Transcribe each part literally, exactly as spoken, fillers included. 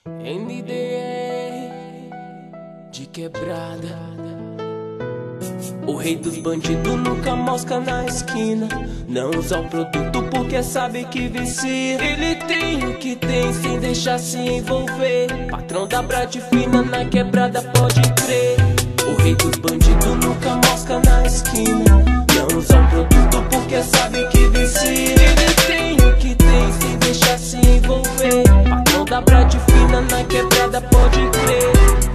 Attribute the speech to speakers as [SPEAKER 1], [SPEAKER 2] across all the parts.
[SPEAKER 1] N D R de quebrada, o rei dos bandidos nunca mosca na esquina. Não usa o produto porque sabe que vicia. Ele tem o que tem sem deixar se envolver. Patrão da Brad fina na quebrada, pode crer. O rei dos bandidos nunca mosca na esquina. Não usa o produto porque sabe que vicia. Ele tem o que tem sem deixar se envolver. Patrão da Brad fina na quebrada, pode crer.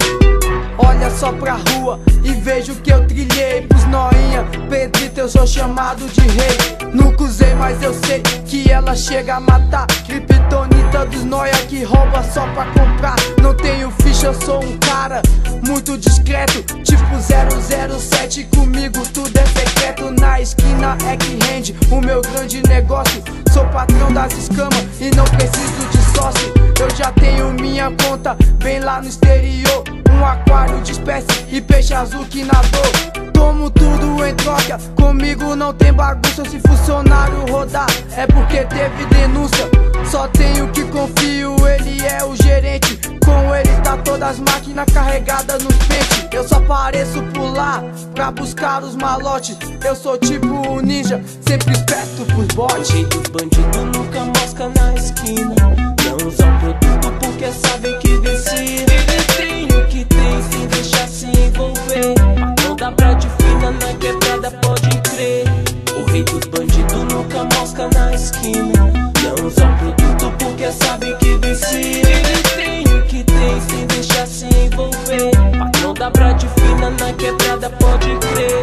[SPEAKER 2] Olha só pra rua e vejo que eu trilhei pros noinha. Pedrito, eu sou chamado de rei. Nunca usei, mas eu sei que ela chega a matar. Kryptonita dos noia que rouba só pra comprar. Não tenho ficha, eu sou um cara muito discreto, tipo zero zero sete. Comigo tudo é secreto. Na esquina é que rende o meu grande negócio. Sou patrão das escamas e não preciso de sócio. Eu já tenho minha conta bem lá no exterior. Um aquário de espécie e peixe azul que nadou. Tomo tudo em troca, comigo não tem bagunça. Se funcionário rodar é porque teve denúncia. Só tenho que confio, ele é o gerente. Com ele tá todas as máquinas carregadas nos pentes. Eu só pareço por lá pra buscar os malotes. Eu sou tipo um ninja, sempre esperto pros bots.
[SPEAKER 1] O rei dos bandidos nunca mosca na esquina. Não usa o produto porque sabe que vicia. Ele tem o que tem sem deixar se envolver. Patrão da Brad fina na quebrada, pode crer. O rei dos bandidos nunca mosca na esquina. Não usa o produto porque sabe que vicia. Ele tem o que tem sem deixar se envolver. Patrão da Brad fina na quebrada, pode crer.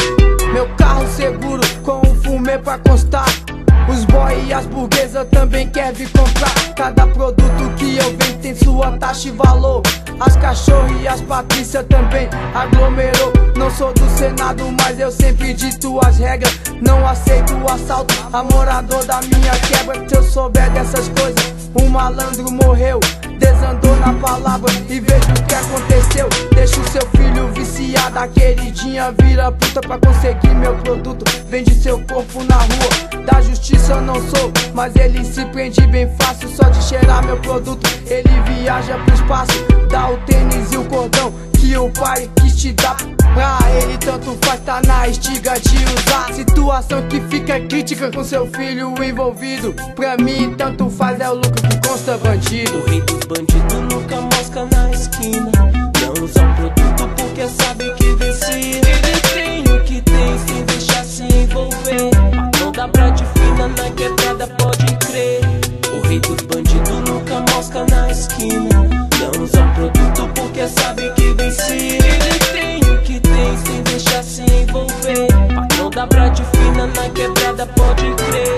[SPEAKER 2] Meu carro seguro com um fumê pra constar. Os boy e as burguesas também quer vir comprar. Cada produto que eu vendo tem sua taxa e valor. As cachorras e as Patrícia também aglomerou. Não sou do Senado, mas eu sempre dito as regras. Não aceito o assalto a morador da minha quebra. Se eu souber dessas coisas, um malandro morreu. Desandou na palavra e vejo o que aconteceu. Deixa o seu filho viciado, a queridinha vira puta pra conseguir meu produto. Vende seu corpo na rua, da justiça eu não sou, mas ele se prende bem fácil. Só de cheirar meu produto, ele viaja pro espaço. Dá o tênis e o cordão que o pai quis te dar. Pra ele tanto faz, tá na estiga de usar. Situação que fica crítica com seu filho envolvido. Pra mim tanto faz, é o lucro que consta bandido.
[SPEAKER 1] O rei dos bandidos nunca mosca na esquina. Não usa o produto porque sabe que vicia. Ele tem o que tem sem deixar se envolver. Patrão da Brad fina na quebrada, pode crer. O rei dos bandidos nunca mosca na esquina. Não usa o produto porque sabe que vicia. Ele tem o que tem sem deixar se envolver. Patrão da Brad fina na quebrada, pode crer.